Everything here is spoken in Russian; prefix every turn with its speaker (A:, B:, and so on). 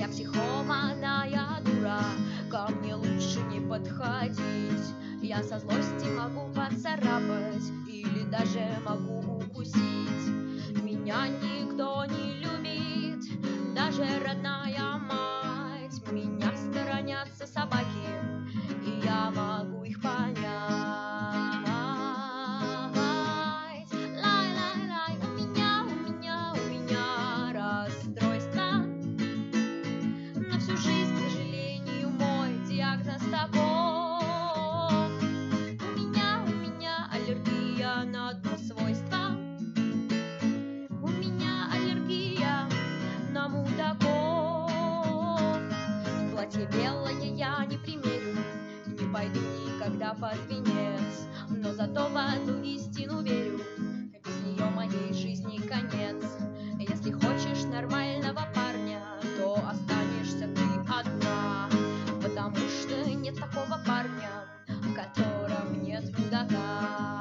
A: Я психованная дура, ко мне лучше не подходить. Я со злости могу поцарапать или даже могу укусить. Меня никто не любит, даже родная мать. Меня сторонятся собаки, и я могу их понять. Лай-лай-лай, у меня расстройство. На всю жизнь, к сожалению, мой диагноз таков. У меня аллергия на одно свойство. У меня аллергия на мудаков. Платье белое я не примерю, не пойду никогда под венец, но зато в одну истину верю: без нее моей жизни конец. Если хочешь нормального парня, то останешься ты одна, потому что нет такого парня, в котором нет мудака.